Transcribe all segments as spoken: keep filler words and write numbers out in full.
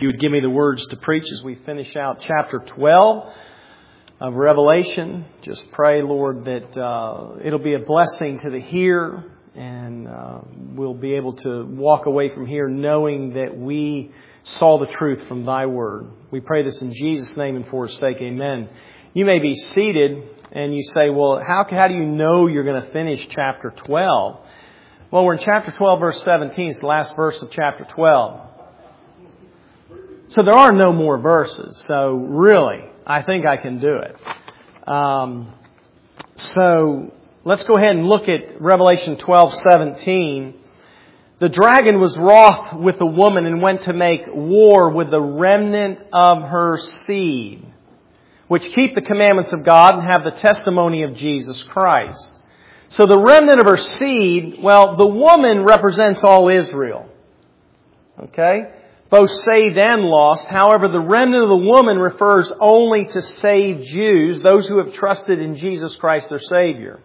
you would give me the words to preach as we finish out chapter twelve of Revelation. Just pray, Lord, that uh, it'll be a blessing to the hearer, and uh, we'll be able to walk away from here knowing that we saw the truth from Thy Word. We pray this in Jesus' name and for His sake. Amen. You may be seated, and you say, well, how, how do you know you're going to finish chapter twelve? Well, we're in chapter twelve, verse seventeen. It's the last verse of chapter twelve. So there are no more verses. So really, I think I can do it. Um, so let's go ahead and look at Revelation twelve seventeen. The dragon was wroth with the woman and went to make war with the remnant of her seed, which keep the commandments of God and have the testimony of Jesus Christ. So the remnant of her seed, well, the woman represents all Israel. Okay? Both saved and lost. However, the remnant of the woman refers only to saved Jews, those who have trusted in Jesus Christ their Savior.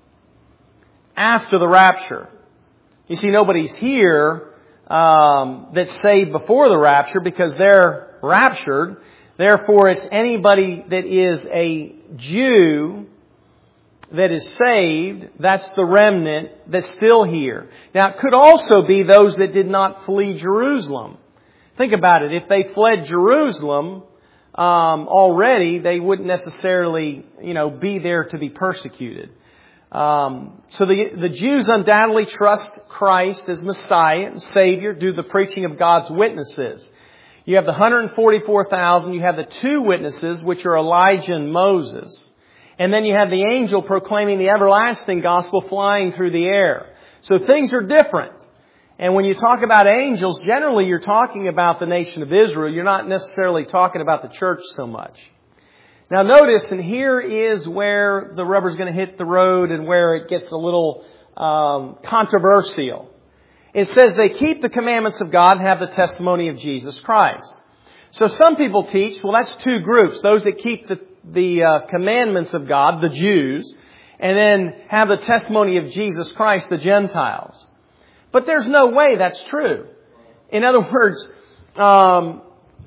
After the rapture. You see, nobody's here um, that's saved before the rapture because they're raptured. Therefore, it's anybody that is a Jew that is saved, that's the remnant that's still here. Now, it could also be those that did not flee Jerusalem. Think about it. If they fled Jerusalem um, already, they wouldn't necessarily, you know, be there to be persecuted. Um, so the, the Jews undoubtedly trust Christ as Messiah and Savior, do the preaching of God's witnesses. You have the one hundred forty-four thousand, you have the two witnesses, which are Elijah and Moses. And then you have the angel proclaiming the everlasting gospel flying through the air. So things are different. And when you talk about angels, generally you're talking about the nation of Israel. You're not necessarily talking about the church so much. Now notice, and here is where the rubber's going to hit the road and where it gets a little um, controversial. It says they keep the commandments of God and have the testimony of Jesus Christ. So some people teach, well, that's two groups. Those that keep the, the uh, commandments of God, the Jews, and then have the testimony of Jesus Christ, the Gentiles. But there's no way that's true. In other words, um,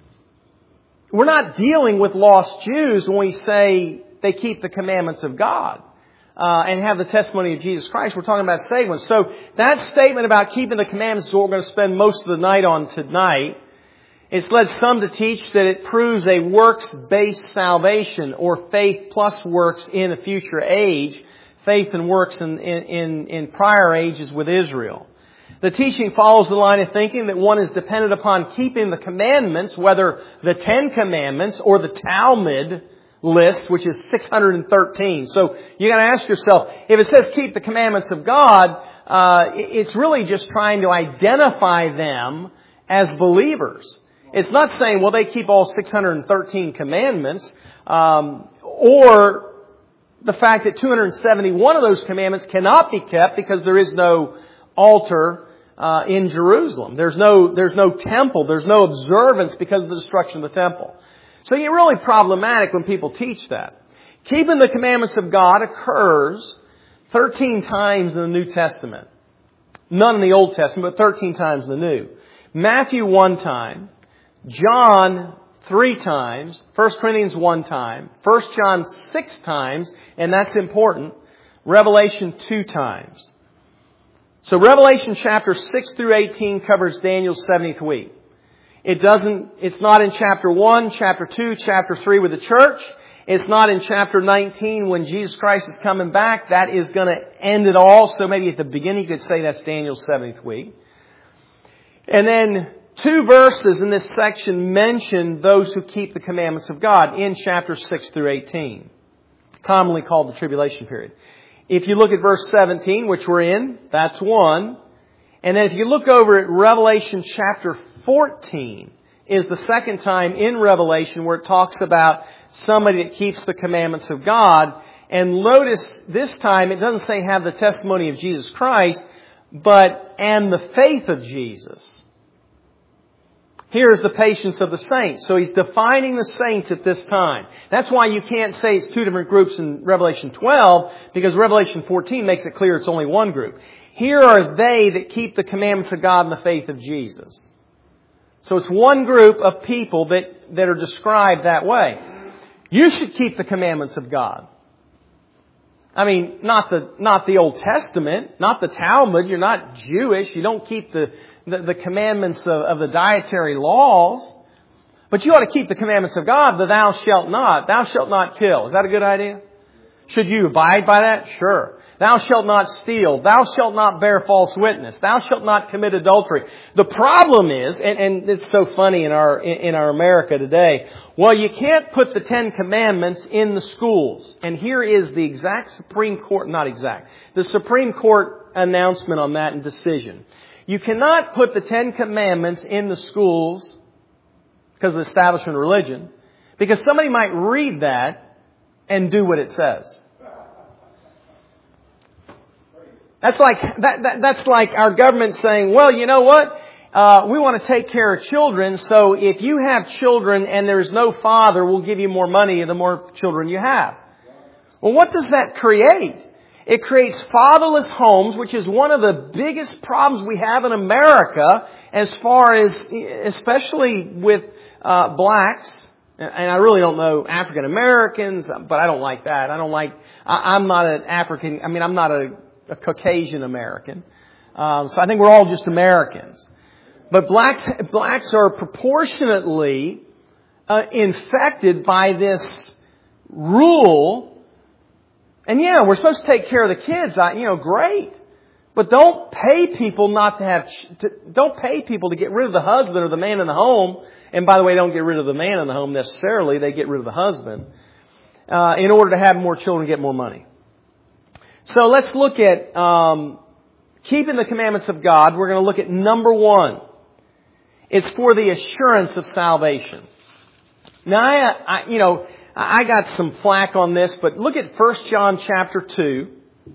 we're not dealing with lost Jews when we say they keep the commandments of God uh, and have the testimony of Jesus Christ. We're talking about saved ones. So that statement about keeping the commandments is what we're going to spend most of the night on tonight. It's led some to teach that it proves a works-based salvation or faith plus works in a future age, faith and works in, in, in prior ages with Israel. The teaching follows the line of thinking that one is dependent upon keeping the commandments, whether the Ten Commandments or the Talmud list, which is six hundred thirteen. So you got to ask yourself, if it says keep the commandments of God, uh, it's really just trying to identify them as believers. It's not saying, well, they keep all six hundred thirteen commandments, um, or the fact that two hundred seventy-one of those commandments cannot be kept because there is no altar uh, in Jerusalem. There's no, there's no temple. There's no observance because of the destruction of the temple. So it's really problematic when people teach that. Keeping the commandments of God occurs thirteen times in the New Testament. None in the Old Testament, but thirteen times in the New. Matthew one time. John three times. First Corinthians one time. First John six times. And that's important. Revelation two times. So Revelation chapter six through eighteen covers Daniel's seventieth week. It doesn't, it's not in chapter one, chapter two, chapter three with the church. It's not in chapter nineteen when Jesus Christ is coming back. That is going to end it all. So maybe at the beginning you could say that's Daniel's seventieth week. And then two verses in this section mention those who keep the commandments of God in chapter six through eighteen, commonly called the tribulation period. If you look at verse seventeen, which we're in, that's one. And then if you look over at Revelation chapter fourteen, is the second time in Revelation where it talks about somebody that keeps the commandments of God. And notice this time it doesn't say have the testimony of Jesus Christ, but and the faith of Jesus. Here is the patience of the saints. So he's defining the saints at this time. That's why you can't say it's two different groups in Revelation twelve, because Revelation fourteen makes it clear it's only one group. Here are they that keep the commandments of God and the faith of Jesus. So it's one group of people that, that are described that way. You should keep the commandments of God. I mean, not the, not the Old Testament, not the Talmud. You're not Jewish. You don't keep the, the, the commandments of, of the dietary laws. But you ought to keep the commandments of God, the thou shalt not. Thou shalt not kill. Is that a good idea? Should you abide by that? Sure. Thou shalt not steal. Thou shalt not bear false witness. Thou shalt not commit adultery. The problem is, and, and it's so funny in our, in our America today, well, you can't put the Ten Commandments in the schools. And here is the exact Supreme Court, not exact, the Supreme Court announcement on that and decision. You cannot put the Ten Commandments in the schools because of the establishment of religion, because somebody might read that and do what it says. That's like that, that. That's like our government saying, "Well, you know what? Uh, we want to take care of children. So if you have children and there's no father, we'll give you more money the more children you have." Well, what does that create? It creates fatherless homes, which is one of the biggest problems we have in America, as far as, especially with uh, blacks. And I really don't know African Americans, but I don't like that. I don't like. I, I'm not an African. I mean, I'm not a a Caucasian American. Um, so I think we're all just Americans. But blacks, blacks are proportionately uh, infected by this rule. And yeah, we're supposed to take care of the kids. I, you know, great. But don't pay people not to have, to, don't pay people to get rid of the husband or the man in the home. And by the way, don't get rid of the man in the home necessarily. They get rid of the husband uh, in order to have more children, get more money. So let's look at um, keeping the commandments of God. We're going to look at number one. It's for the assurance of salvation. Now, I, I, you know, I got some flack on this, but look at First John chapter two.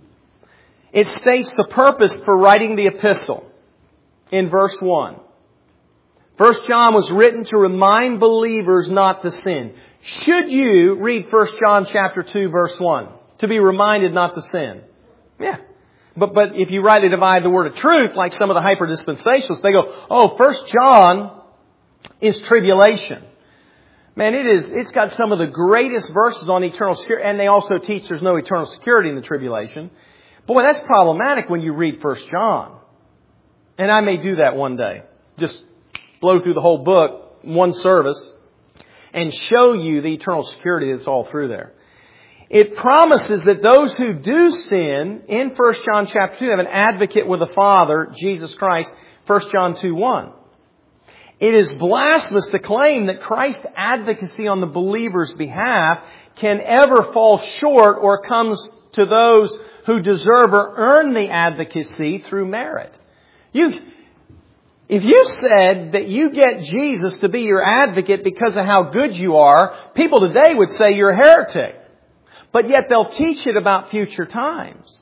It states the purpose for writing the epistle in verse one. First John was written to remind believers not to sin. Should you read First John chapter two, verse one? To be reminded not to sin. Yeah. But but if you rightly divide the word of truth, like some of the hyper-dispensationalists, they go, oh, First John is tribulation. Man, it is, it's got some of the greatest verses on eternal security, and they also teach there's no eternal security in the tribulation. Boy, that's problematic when you read First John. And I may do that one day. Just blow through the whole book, one service, and show you the eternal security that's all through there. It promises that those who do sin, in First John chapter two, have an advocate with the Father, Jesus Christ, First John two one. It is blasphemous to claim that Christ's advocacy on the believer's behalf can ever fall short or comes to those who deserve or earn the advocacy through merit. You, if you said that you get Jesus to be your advocate because of how good you are, people today would say you're a heretic. But yet they'll teach it about future times.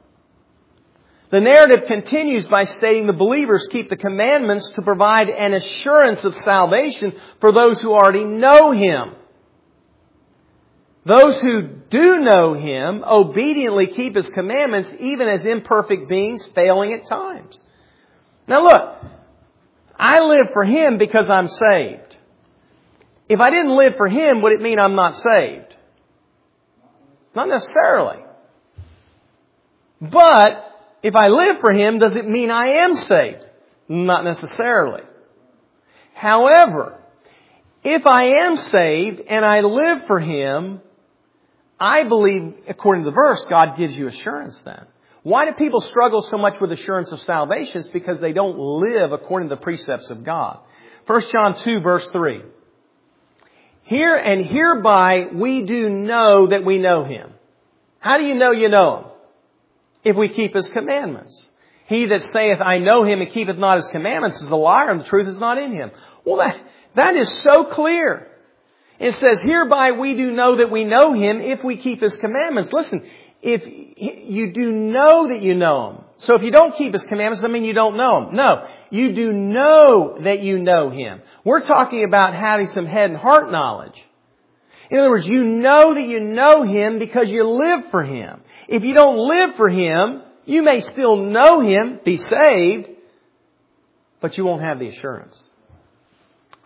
The narrative continues by stating the believers keep the commandments to provide an assurance of salvation for those who already know Him. Those who do know Him obediently keep His commandments even as imperfect beings failing at times. Now look, I live for Him because I'm saved. If I didn't live for Him, would it mean I'm not saved? Not necessarily. But if I live for Him, does it mean I am saved? Not necessarily. However, if I am saved and I live for Him, I believe, according to the verse, God gives you assurance then. Why do people struggle so much with assurance of salvation? It's because they don't live according to the precepts of God. First John two, verse three. Here and hereby we do know that we know Him. How do you know you know Him? If we keep His commandments. He that saith, I know Him, and keepeth not His commandments is a liar, and the truth is not in him. Well, that, that is so clear. It says, hereby we do know that we know Him if we keep His commandments. Listen, if you do know that you know Him. So if you don't keep His commandments, I mean you don't know Him. No, you do know that you know Him. We're talking about having some head and heart knowledge. In other words, you know that you know Him because you live for Him. If you don't live for Him, you may still know Him, be saved, but you won't have the assurance.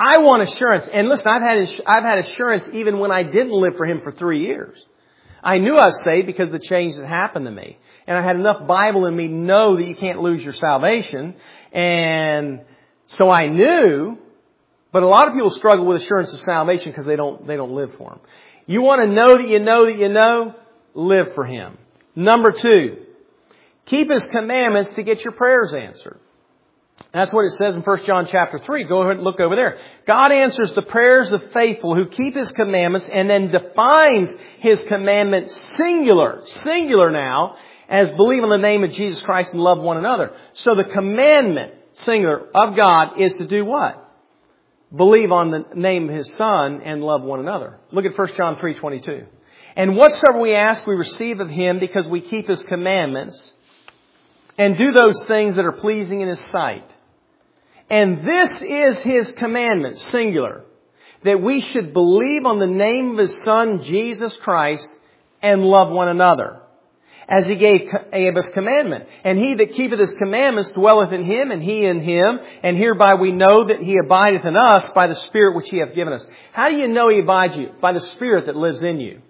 I want assurance. And listen, I've had, I've had assurance even when I didn't live for Him for three years. I knew I was saved because of the change that happened to me. And I had enough Bible in me to know that you can't lose your salvation. And so I knew, but a lot of people struggle with assurance of salvation because they don't, they don't live for Him. You want to know that you know that you know? Live for Him. Number two, keep His commandments to get your prayers answered. That's what it says in First John chapter three. Go ahead and look over there. God answers the prayers of faithful who keep His commandments and then defines His commandment singular, singular now, as believe in the name of Jesus Christ and love one another. So the commandment, singular, of God is to do what? Believe on the name of His Son and love one another. Look at First John three twenty-two. And whatsoever we ask, we receive of Him because we keep His commandments and do those things that are pleasing in His sight. And this is His commandment, singular, that we should believe on the name of His Son, Jesus Christ, and love one another, as He gave, gave us commandment. And he that keepeth His commandments dwelleth in Him, and He in him. And hereby we know that He abideth in us by the Spirit which He hath given us. How do you know He abides you? By the Spirit that lives in you.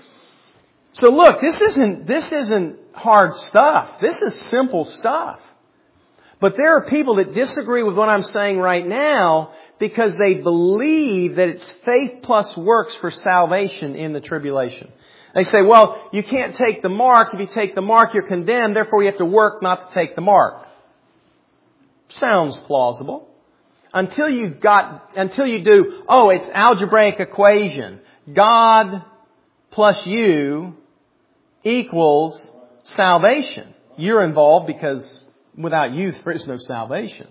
So look, this isn't, this isn't hard stuff. This is simple stuff. But there are people that disagree with what I'm saying right now because they believe that it's faith plus works for salvation in the tribulation. They say, well, you can't take the mark. If you take the mark, you're condemned. Therefore, you have to work not to take the mark. Sounds plausible. Until you got, until you do, oh, it's algebraic equation. God plus you equals salvation. You're involved because without you, there is no salvation.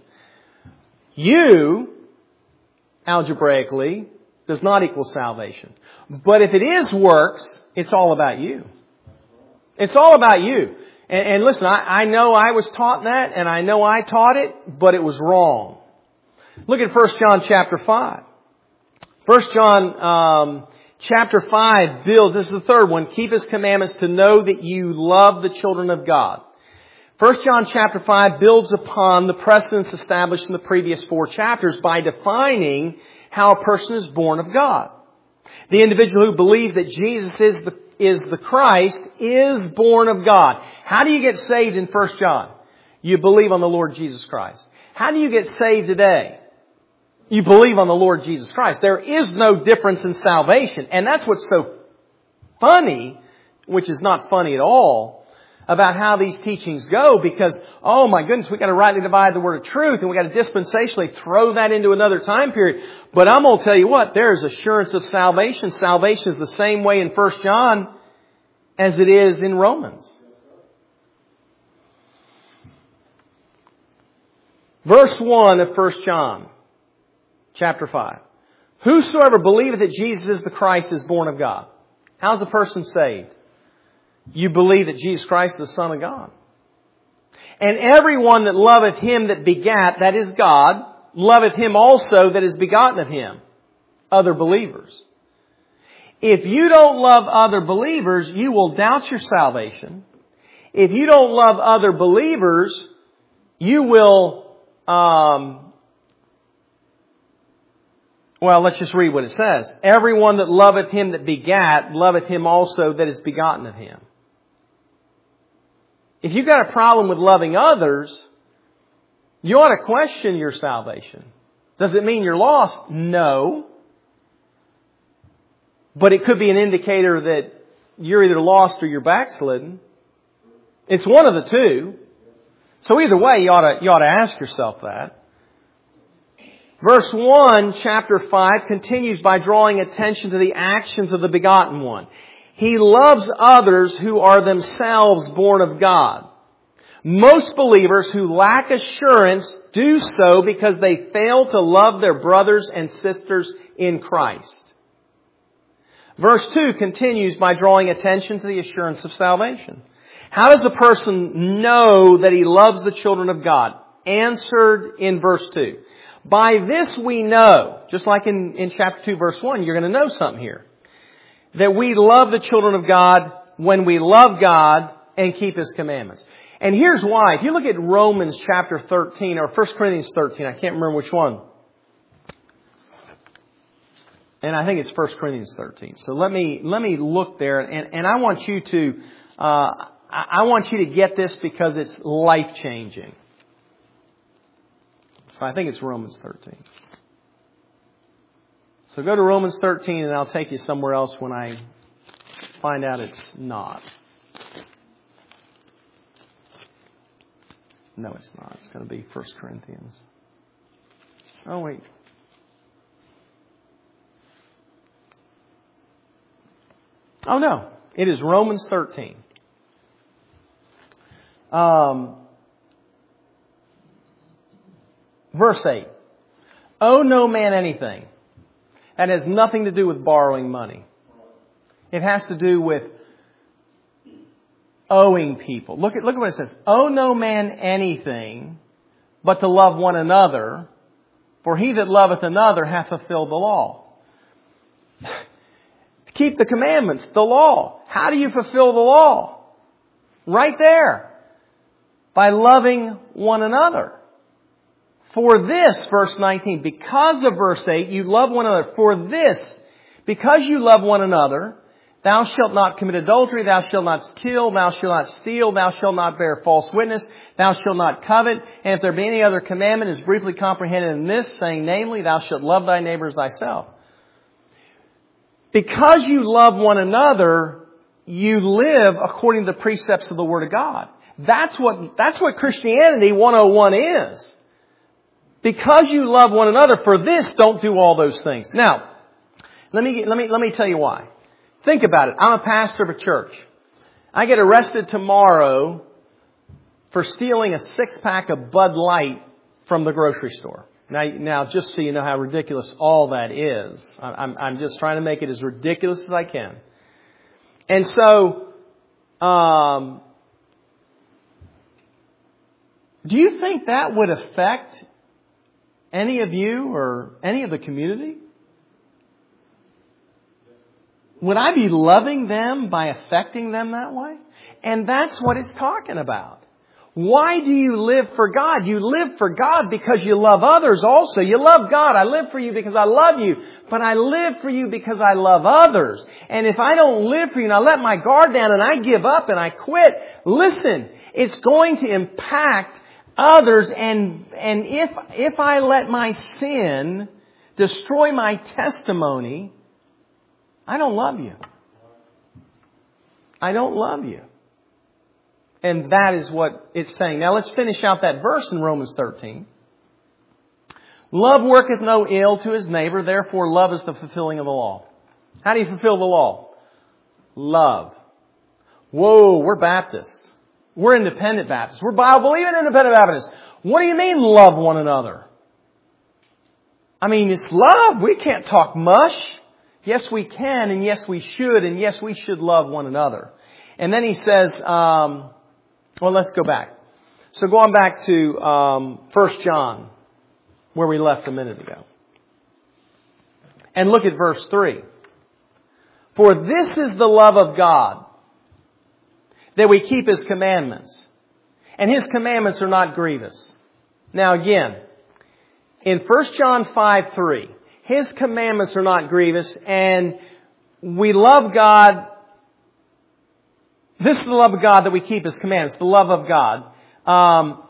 You, algebraically, does not equal salvation. But if it is works, it's all about you. It's all about you. And, and listen, I, I know I was taught that, and I know I taught it, but it was wrong. Look at First John chapter five. First John um, chapter five builds, this is the third one, keep His commandments to know that you love the children of God. First John chapter five builds upon the precedents established in the previous four chapters by defining how a person is born of God. The individual who believes that Jesus is the, is the Christ is born of God. How do you get saved in First John? You believe on the Lord Jesus Christ. How do you get saved today? You believe on the Lord Jesus Christ. There is no difference in salvation. And that's what's so funny, which is not funny at all, about how these teachings go, because, oh my goodness, we've got to rightly divide the word of truth, and we've got to dispensationally throw that into another time period. But I'm going to tell you what, there is assurance of salvation. Salvation is the same way in First John as it is in Romans. Verse one of First John, chapter five. Whosoever believeth that Jesus is the Christ is born of God. How's a person saved? You believe that Jesus Christ is the Son of God. And everyone that loveth Him that begat, that is God, loveth Him also that is begotten of Him, other believers. If you don't love other believers, you will doubt your salvation. If you don't love other believers, you will, um, well, let's just read what it says. Everyone that loveth Him that begat, loveth Him also that is begotten of Him. If you've got a problem with loving others, you ought to question your salvation. Does it mean you're lost? No. But it could be an indicator that you're either lost or you're backslidden. It's one of the two. So either way, you ought to, you ought to ask yourself that. Verse one, chapter five, continues by drawing attention to the actions of the begotten one. He loves others who are themselves born of God. Most believers who lack assurance do so because they fail to love their brothers and sisters in Christ. Verse two continues by drawing attention to the assurance of salvation. How does a person know that he loves the children of God? Answered in verse two. By this we know, just like in, in chapter two, verse one, you're going to know something here. That we love the children of God when we love God and keep His commandments. And here's why. If you look at Romans chapter thirteen or First Corinthians thirteen, I can't remember which one. And I think it's First Corinthians thirteen. So let me let me look there, and, and I want you to uh, I want you to get this because it's life changing. So I think it's Romans thirteen. So go to Romans thirteen, and I'll take you somewhere else when I find out it's not. No, it's not. It's going to be First Corinthians. Oh, wait. Oh, no. It is Romans thirteen. Um, verse eight. Owe no man anything. That has nothing to do with borrowing money. It has to do with owing people. Look at, look at what it says. Owe no man anything but to love one another, for he that loveth another hath fulfilled the law. Keep the commandments, the law. How do you fulfill the law? Right there. By loving one another. For this, verse nineteen, because of verse eight, you love one another. For this, because you love one another, thou shalt not commit adultery, thou shalt not kill, thou shalt not steal, thou shalt not bear false witness, thou shalt not covet. And if there be any other commandment, is briefly comprehended in this, saying, namely, thou shalt love thy neighbor as thyself. Because you love one another, you live according to the precepts of the Word of God. That's what, that's what Christianity one oh one is. Because you love one another, for this, don't do all those things. Now, let me, let me, let me tell you why. Think about it. I'm a pastor of a church. I get arrested tomorrow for stealing a six-pack of Bud Light from the grocery store. Now, now, just so you know how ridiculous all that is, I'm, I'm just trying to make it as ridiculous as I can. And so, um, do you think that would affect any of you or any of the community? Would I be loving them by affecting them that way? And that's what it's talking about. Why do you live for God? You live for God because you love others also. You love God. I live for you because I love you. But I live for you because I love others. And if I don't live for you and I let my guard down and I give up and I quit, listen, it's going to impact others. And, and if, if I let my sin destroy my testimony, I don't love you. I don't love you. And that is what it's saying. Now let's finish out that verse in Romans thirteen. Love worketh no ill to his neighbor, therefore love is the fulfilling of the law. How do you fulfill the law? Love. Whoa, we're Baptists. We're independent Baptists. We're Bible-believing independent Baptists. What do you mean love one another? I mean, it's love. We can't talk mush. Yes, we can, and yes, we should, and yes, we should love one another. And then he says, um, well, let's go back. So going back to um, First John, where we left a minute ago. And look at verse three. For this is the love of God, that we keep His commandments. And His commandments are not grievous. Now again, in First John five three, His commandments are not grievous, and we love God. This is the love of God, that we keep His commandments. The love of God. Um,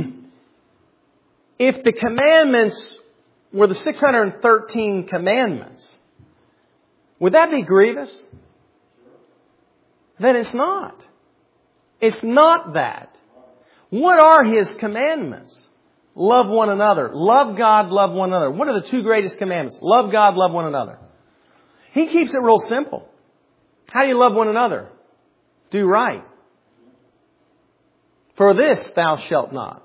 if the commandments were the six hundred thirteen commandments, would that be grievous? Then it's not. It's not that. What are His commandments? Love one another. Love God, love one another. What are the two greatest commandments? Love God, love one another. He keeps it real simple. How do you love one another? Do right. For this thou shalt not.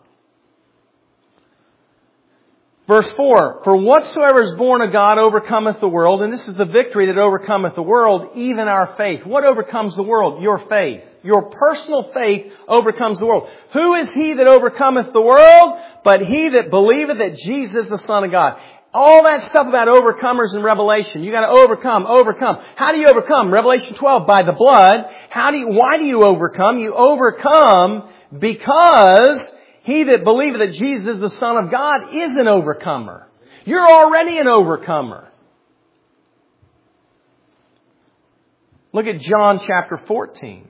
Verse four, for whatsoever is born of God overcometh the world, and this is the victory that overcometh the world, even our faith. What overcomes the world? Your faith. Your personal faith overcomes the world. Who is he that overcometh the world? But he that believeth that Jesus is the Son of God. All that stuff about overcomers in Revelation. You got to overcome, overcome. How do you overcome? Revelation twelve, by the blood. How do you, why do you overcome? You overcome because he that believeth that Jesus is the Son of God is an overcomer. You're already an overcomer. Look at John chapter fourteen.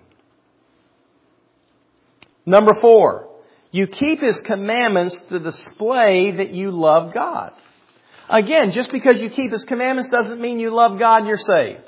Number four, you keep His commandments to display that you love God. Again, just because you keep His commandments doesn't mean you love God and you're saved.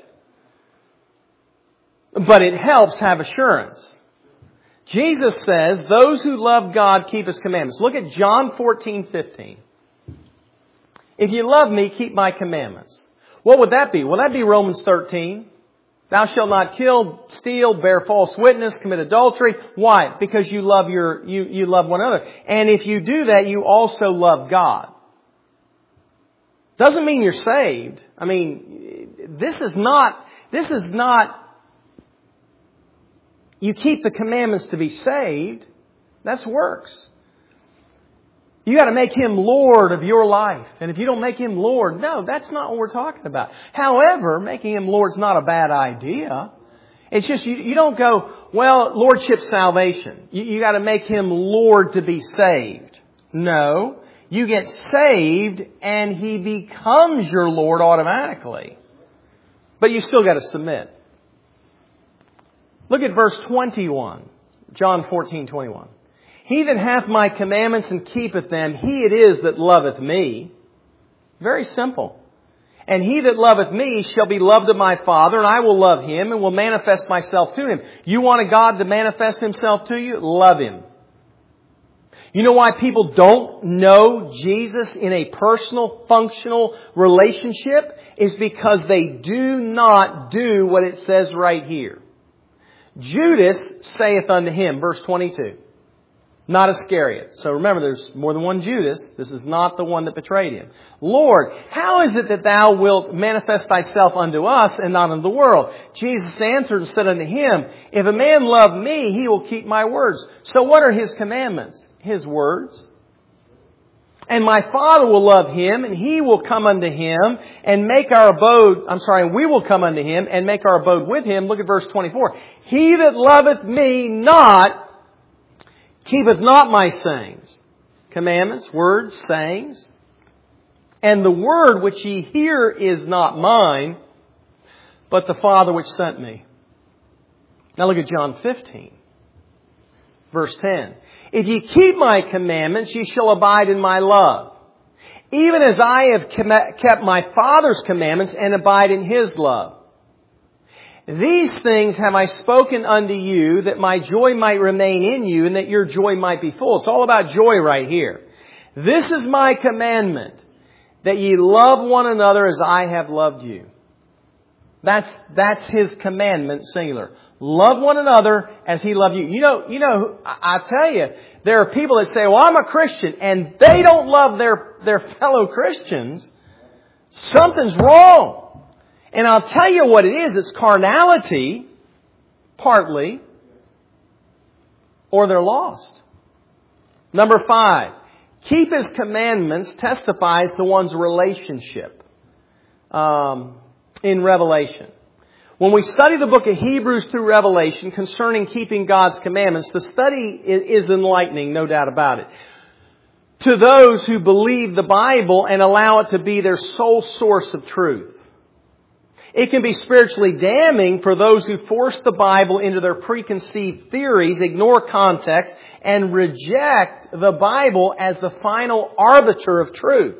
But it helps have assurance. Jesus says, those who love God keep His commandments. Look at John fourteen fifteen. If you love me, keep my commandments. What would that be? Well, that'd be Romans thirteen. Thou shalt not kill, steal, bear false witness, commit adultery. Why? Because you love your, you, you love one another. And if you do that, you also love God. Doesn't mean you're saved. I mean, this is not, this is not, you keep the commandments to be saved. That's works. You got to make Him Lord of your life. And if you don't make Him Lord, no, that's not what we're talking about. However, making Him Lord is not a bad idea. It's just you, you don't go, well, Lordship salvation. You, you got to make Him Lord to be saved. No, you get saved and He becomes your Lord automatically. But you still got to submit. Look at verse twenty-one. John fourteen twenty-one. He that hath my commandments and keepeth them, he it is that loveth me. Very simple. And he that loveth me shall be loved of my Father, and I will love him and will manifest myself to him. You want a God to manifest Himself to you? Love Him. You know why people don't know Jesus in a personal, functional relationship? Is because they do not do what it says right here. Judas saith unto Him, verse twenty-two. Not Iscariot. So remember, there's more than one Judas. This is not the one that betrayed Him. Lord, how is it that Thou wilt manifest Thyself unto us and not unto the world? Jesus answered and said unto him, if a man love me, he will keep my words. So what are His commandments? His words. And my Father will love him, and He will come unto him and make our abode, I'm sorry, and we will come unto him and make our abode with him. Look at verse twenty-four. He that loveth me not, keepeth not my sayings. Commandments, words, sayings. And the word which ye hear is not mine, but the Father which sent me. Now look at John fifteen. Verse ten. If ye keep my commandments, ye shall abide in my love. Even as I have kept my Father's commandments and abide in His love. These things have I spoken unto you, that my joy might remain in you, and that your joy might be full. It's all about joy right here. This is my commandment, that ye love one another as I have loved you. That's, that's His commandment, singular. Love one another as He loved you. You know, you know, I, I tell you, there are people that say, well, I'm a Christian, and they don't love their, their fellow Christians. Something's wrong. And I'll tell you what it is. It's carnality, partly, or they're lost. Number five, keep His commandments testifies to one's relationship um, in Revelation. When we study the book of Hebrews through Revelation concerning keeping God's commandments, the study is enlightening, no doubt about it. To those who believe the Bible and allow it to be their sole source of truth. It can be spiritually damning for those who force the Bible into their preconceived theories, ignore context, and reject the Bible as the final arbiter of truth.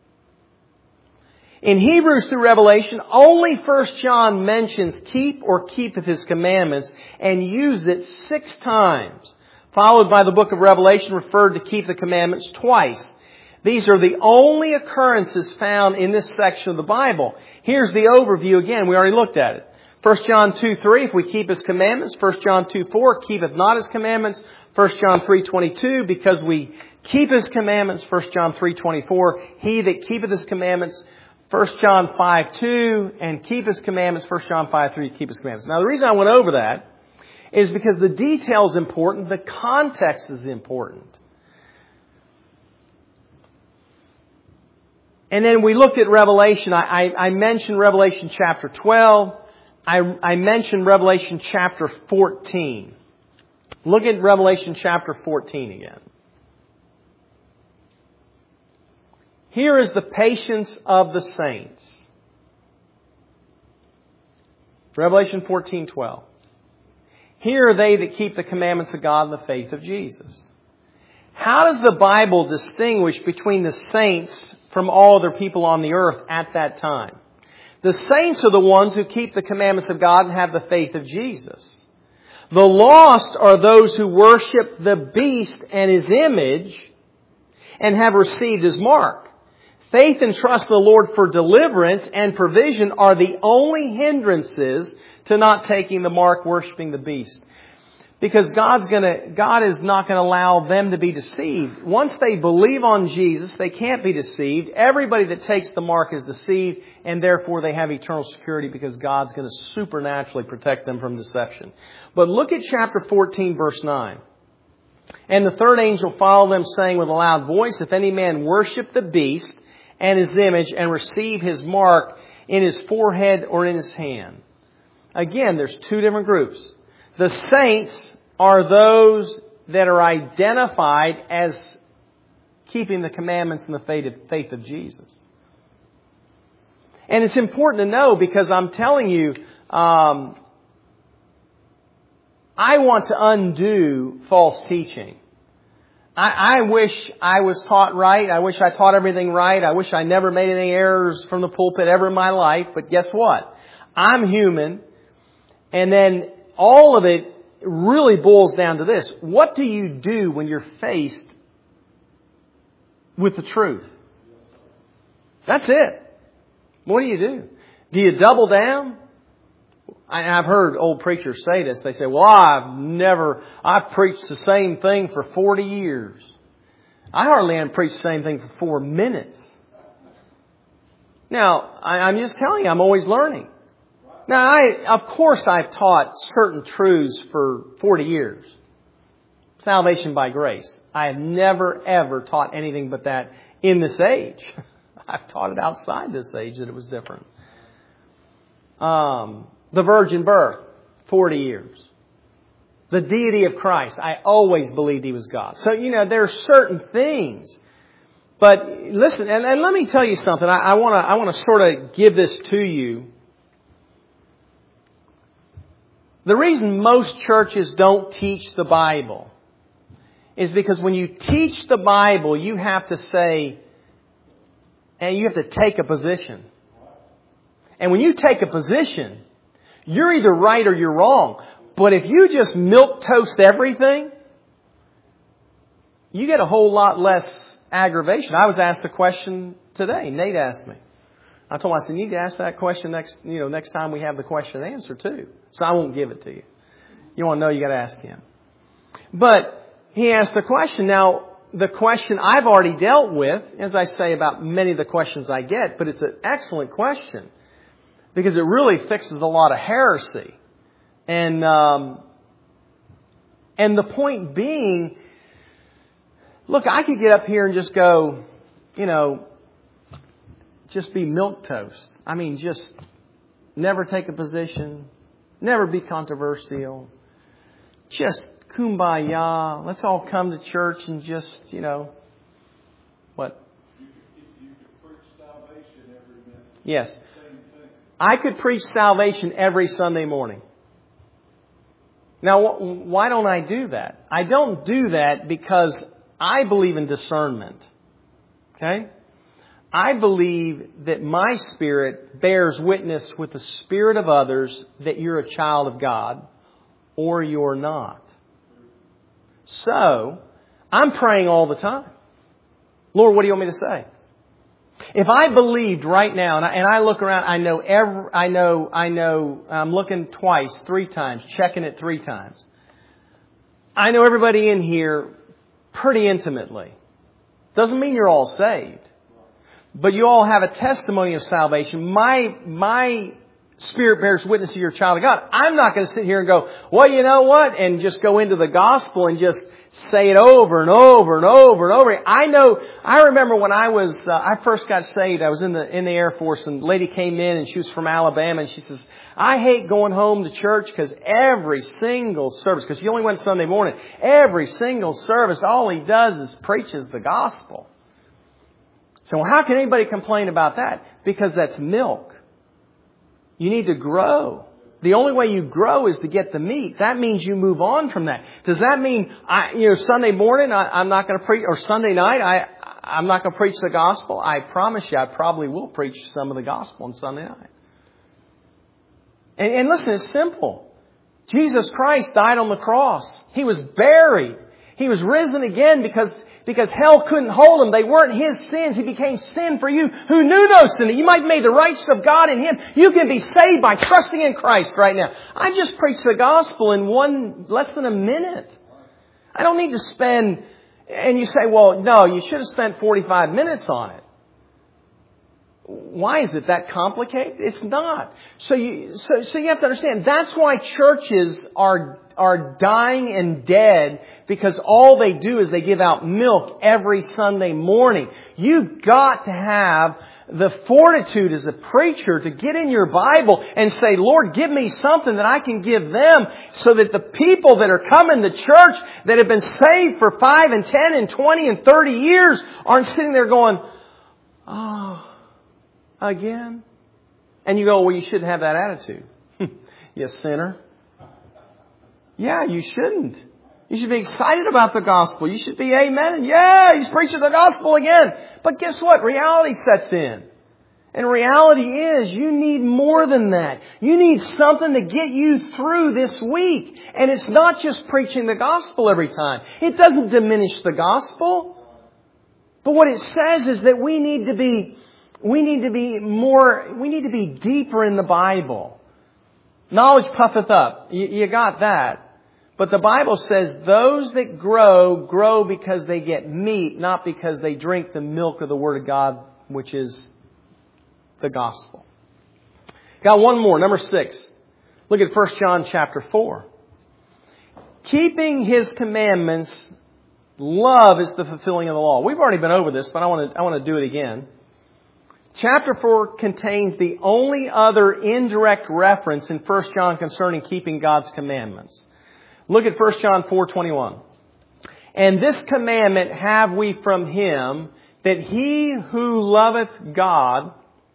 In Hebrews through Revelation, only First John mentions keep or keepeth His commandments and uses it six times, followed by the book of Revelation referred to keep the commandments twice. These are the only occurrences found in this section of the Bible. Here's the overview again. We already looked at it. First John two three, if we keep His commandments. First John two four, keepeth not His commandments. First John three twenty-two, because we keep His commandments. First John three twenty-four, he that keepeth His commandments. First John five two, and keep His commandments. First John five three, keep His commandments. Now the reason I went over that is because the detail is important. The context is important. And then we looked at Revelation. I, I, I mentioned Revelation chapter twelve. I, I mentioned Revelation chapter fourteen. Look at Revelation chapter fourteen again. Here is the patience of the saints. Revelation fourteen twelve. Here are they that keep the commandments of God and the faith of Jesus. How does the Bible distinguish between the saints from all other people on the earth at that time? The saints are the ones who keep the commandments of God and have the faith of Jesus. The lost are those who worship the beast and his image and have received his mark. Faith and trust in the Lord for deliverance and provision are the only hindrances to not taking the mark, worshiping the beast. Because God's gonna, God is not going to allow them to be deceived. Once they believe on Jesus, they can't be deceived. Everybody that takes the mark is deceived, and therefore they have eternal security because God's going to supernaturally protect them from deception. But look at chapter fourteen, verse nine. And the third angel followed them, saying with a loud voice, if any man worship the beast and his image and receive his mark in his forehead or in his hand. Again, there's two different groups. The saints are those that are identified as keeping the commandments and the faith of, faith of Jesus. And it's important to know because I'm telling you, um, I want to undo false teaching. I, I wish I was taught right. I wish I taught everything right. I wish I never made any errors from the pulpit ever in my life. But guess what? I'm human. And then all of it really boils down to this. What do you do when you're faced with the truth? That's it. What do you do? Do you double down? I, I've heard old preachers say this. They say, well, I've never, I've preached the same thing for forty years. I hardly haven't preached the same thing for four minutes. Now, I, I'm just telling you, I'm always learning. Now, I, of course, I've taught certain truths for forty years. Salvation by grace. I have never, ever taught anything but that in this age. I've taught it outside this age that it was different. Um, the virgin birth, forty years. The deity of Christ. I always believed He was God. So, you know, there are certain things. But listen, and, and let me tell you something. I, I want to I want to sort of give this to you. The reason most churches don't teach the Bible is because when you teach the Bible, you have to say, and you have to take a position. And when you take a position, you're either right or you're wrong. But if you just milquetoast everything, you get a whole lot less aggravation. I was asked a question today. Nate asked me. I told him, I said, you need to ask that question next, you know, next time we have the question and answer too. So I won't give it to you. You want to know, you got to ask him. But he asked the question. Now, the question I've already dealt with, as I say about many of the questions I get, but it's an excellent question because it really fixes a lot of heresy. And, um, and the point being, look, I could get up here and just go, you know, just be milquetoast. I mean, just never take a position, never be controversial, just kumbaya. Let's all come to church and just, you know, what? You could, you could preach salvation every message. Yes. Same thing. I could preach salvation every Sunday morning. Now, why don't I do that? I don't do that because I believe in discernment. Okay? I believe that my spirit bears witness with the spirit of others that you're a child of God or you're not. So, I'm praying all the time. Lord, what do you want me to say? If I believed right now, and I, and I look around, I know every, I know, I know, I'm looking twice, three times, checking it three times. I know everybody in here pretty intimately. Doesn't mean you're all saved. But you all have a testimony of salvation. My, my spirit bears witness to you're a child of God. I'm not going to sit here and go, well, you know what? And just go into the gospel and just say it over and over and over and over. I know, I remember when I was, uh, I first got saved, I was in the, in the Air Force and a lady came in and she was from Alabama and she says, I hate going home to church because every single service, because she only went Sunday morning, every single service, all he does is preaches the gospel. So how can anybody complain about that? Because that's milk. You need to grow. The only way you grow is to get the meat. That means you move on from that. Does that mean, I, you know, Sunday morning I, I'm not going to preach, or Sunday night I, I'm not going to preach the gospel? I promise you I probably will preach some of the gospel on Sunday night. And, and listen, it's simple. Jesus Christ died on the cross. He was buried. He was risen again because Because hell couldn't hold Him. They weren't His sins. He became sin for you who knew no sin. You might have made the righteousness of God in Him. You can be saved by trusting in Christ right now. I just preached the gospel in one, less than a minute. I don't need to spend, and you say, well, no, you should have spent forty-five minutes on it. Why is it that complicated? It's not. So you, so, so you have to understand, that's why churches are are dying and dead, because all they do is they give out milk every Sunday morning. You've got to have the fortitude as a preacher to get in your Bible and say, Lord, give me something that I can give them, so that the people that are coming to church that have been saved for five and ten and twenty and thirty years aren't sitting there going, oh, again? And you go, well, you shouldn't have that attitude. You sinner. Yeah, you shouldn't. You should be excited about the gospel. You should be amen. And yeah, he's preaching the gospel again. But guess what? Reality sets in. And reality is you need more than that. You need something to get you through this week. And it's not just preaching the gospel every time. It doesn't diminish the gospel. But what it says is that we need to be, we need to be more, we need to be deeper in the Bible. Knowledge puffeth up. You, you got that. But the Bible says those that grow, grow because they get meat, not because they drink the milk of the Word of God, which is the gospel. Got one more, number six. Look at First John chapter four. Keeping His commandments, love is the fulfilling of the law. We've already been over this, but I want to, I want to do it again. Chapter four contains the only other indirect reference in First John concerning keeping God's commandments. Look at First John four twenty-one. And this commandment have we from Him, that he who loveth God,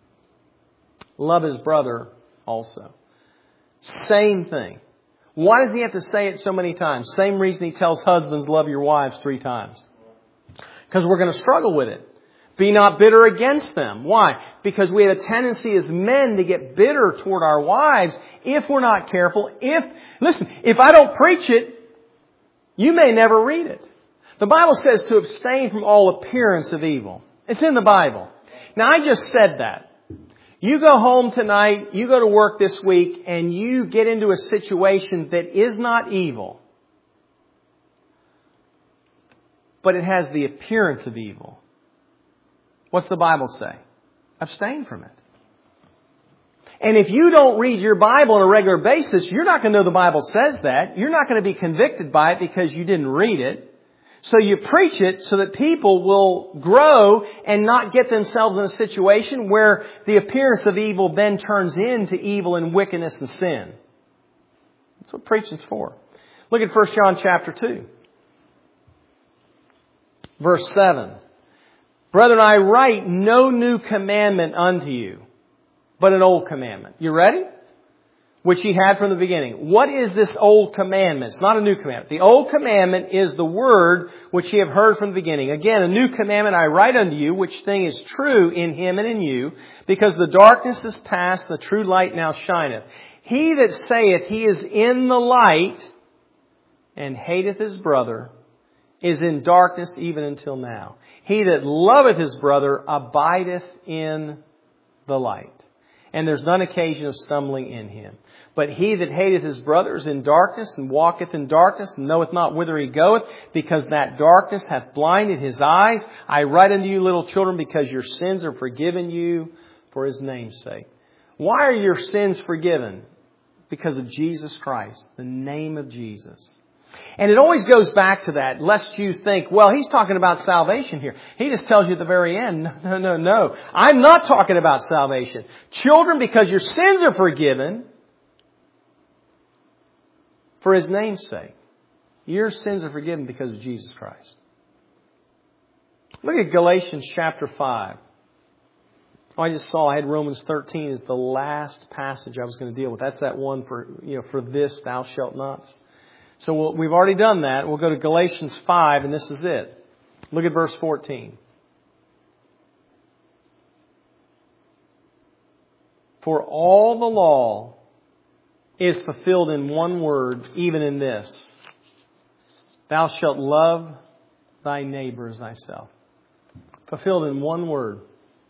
love his brother also. Same thing. Why does He have to say it so many times? Same reason He tells husbands, love your wives three times. Because we're going to struggle with it. Be not bitter against them. Why? Because we have a tendency as men to get bitter toward our wives if we're not careful. If, listen, if I don't preach it, you may never read it. The Bible says to abstain from all appearance of evil. It's in the Bible. Now, I just said that. You go home tonight, you go to work this week, and you get into a situation that is not evil, but it has the appearance of evil. What's the Bible say? Abstain from it. And if you don't read your Bible on a regular basis, you're not going to know the Bible says that. You're not going to be convicted by it because you didn't read it. So you preach it so that people will grow and not get themselves in a situation where the appearance of evil then turns into evil and wickedness and sin. That's what preaching's for. Look at First John chapter two. Verse seven. Brethren, I write no new commandment unto you, but an old commandment. You ready? Which ye had from the beginning. What is this old commandment? It's not a new commandment. The old commandment is the word which ye have heard from the beginning. Again, a new commandment I write unto you, which thing is true in Him and in you, because the darkness is past, the true light now shineth. He that saith he is in the light and hateth his brother is in darkness even until now. He that loveth his brother abideth in the light, and there's none occasion of stumbling in him. But he that hateth his brother is in darkness, and walketh in darkness, and knoweth not whither he goeth, because that darkness hath blinded his eyes. I write unto you, little children, because your sins are forgiven you for His name's sake. Why are your sins forgiven? Because of Jesus Christ, the name of Jesus. And it always goes back to that, lest you think, well, he's talking about salvation here. He just tells you at the very end, no, no, no, no. I'm not talking about salvation. Children, because your sins are forgiven for His name's sake. Your sins are forgiven because of Jesus Christ. Look at Galatians chapter five. Oh, I just saw I had Romans thirteen as the last passage I was going to deal with. That's that one for, you know, for this thou shalt not. So we'll, we've already done that. We'll go to Galatians five, and this is it. Look at verse fourteen. For all the law is fulfilled in one word, even in this: thou shalt love thy neighbor as thyself. Fulfilled in one word.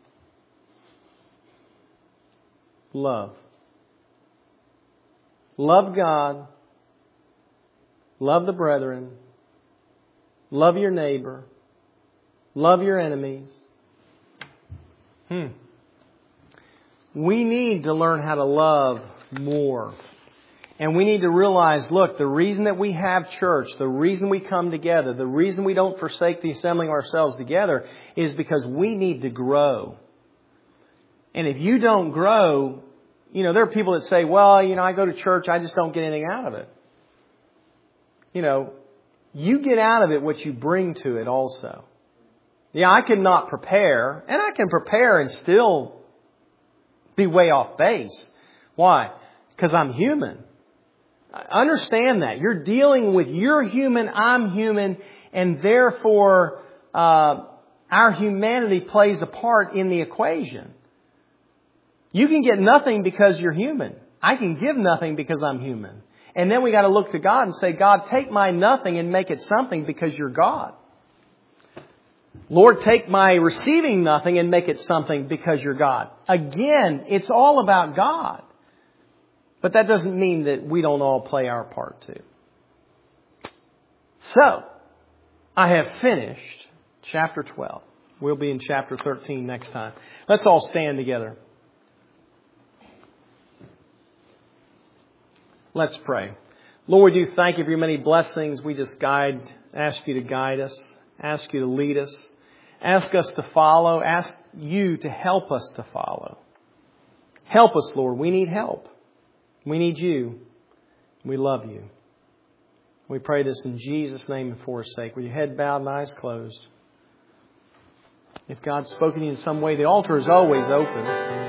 Love. Love God. Love the brethren. Love your neighbor. Love your enemies. Hmm. We need to learn how to love more. And we need to realize, look, the reason that we have church, the reason we come together, the reason we don't forsake the assembling of ourselves together is because we need to grow. And if you don't grow, you know, there are people that say, well, you know, I go to church, I just don't get anything out of it. You know, you get out of it what you bring to it also. Yeah, I can not prepare, and I can prepare and still be way off base. Why? Because I'm human. Understand that. You're dealing with, you're human, I'm human, and therefore uh, our humanity plays a part in the equation. You can get nothing because you're human. I can give nothing because I'm human. And then we got to look to God and say, God, take my nothing and make it something because you're God. Lord, take my receiving nothing and make it something because you're God. Again, it's all about God. But that doesn't mean that we don't all play our part too. So, I have finished chapter twelve. We'll be in chapter thirteen next time. Let's all stand together. Let's pray. Lord, we do thank you for your many blessings. We just guide, ask you to guide us, ask you to lead us, ask us to follow, ask you to help us to follow. Help us, Lord. We need help. We need you. We love you. We pray this in Jesus' name and for His sake. With your head bowed and eyes closed. If God's spoken to you in some way, the altar is always open.